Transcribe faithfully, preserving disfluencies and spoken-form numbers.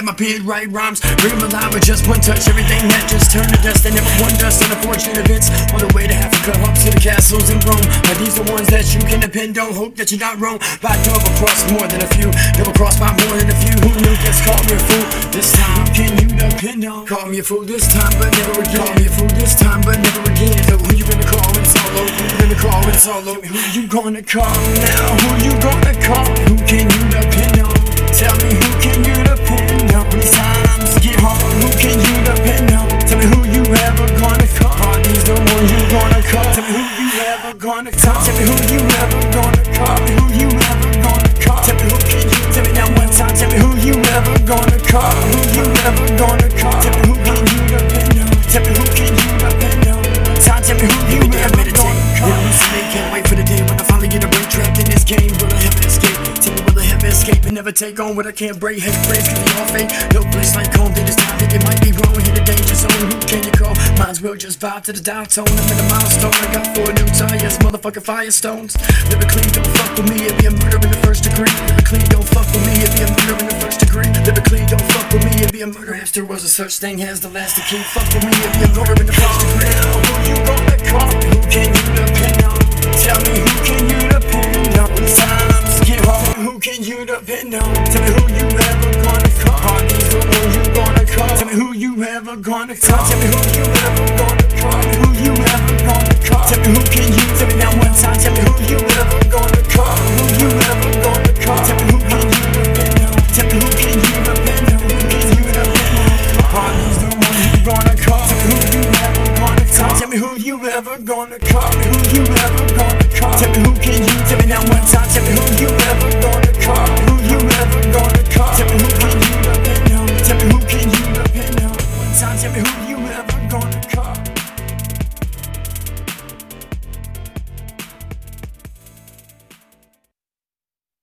let my pen write rhymes. Bring them alive with just one touch. Everything that just turned to dust. They never wonder us. Unfortunate events on the way to Africa, up to the castles in Rome. But these are ones that you can depend on. Hope that you're not wrong. But I drove across more than a few. Never crossed by more than a few. Who knew this? Call me a fool. This time, who can you depend on? Call me a fool this time, but never again. Call me a fool this time, but never again. So who you gonna call in solo? Who you gonna call in solo? Who you gonna call now? Who you gonna call? Who can you depend on? Tell me who can you depend on? These times get hard. Who can you depend on? Tell me who you ever gonna call? Are these the ones you gonna call? Tell me who you ever gonna call? Tell me who you ever gonna call? Tell me who you ever gonna call? Tell me who can you? Tell me now one time. Tell me who you ever gonna call? Who you ever gonna call? Tell me who can you depend on? Tell me who can you depend on? Time, tell me who you ever gonna call? Yeah, can't wait for the day when I finally get a break. Trapped in this game, will I ever escape? Tell me will I ever escape and never take on what I can't break? Hate praise can be all fake. No place like home. Think it's time, think it might be wrong. Hit a danger zone. Who can you call? Might as well just vibe to the dial tone. I'm in a milestone. I got four new tires, motherfucking firestones. Lyrically, don't fuck with me. It'd be a murder in the first degree. Lyrically, don't fuck with me. It'd be a murder in the first degree. Lyrically, don't fuck with me. It'd be a murder if there was a such thing as the last key. Fuck with me. It'd be a murder in the first degree. Who you gonna call? Who can you depend on? Tell me who can you depend on? When times get hard, who can you depend on? Tell me who you ever gonna call? Are these the ones you gonna call? Tell me who you ever gonna call? Tell me who you ever gonna call? Tell me who you ever gonna call? Tell me who can you? Tell me now one time. Tell me who you ever gonna call? Who you ever gonna call? Tell me who can you depend on? Tell me who can you depend on? Who can you depend on? Are these the ones you gonna call? Tell me who you ever gonna call? Tell me who you ever gonna call? Tell me who you ever gonna call? Tell me who can you? Tell me now one time. Tell me who you ever gonna call? Who you ever gonna call? Tell me who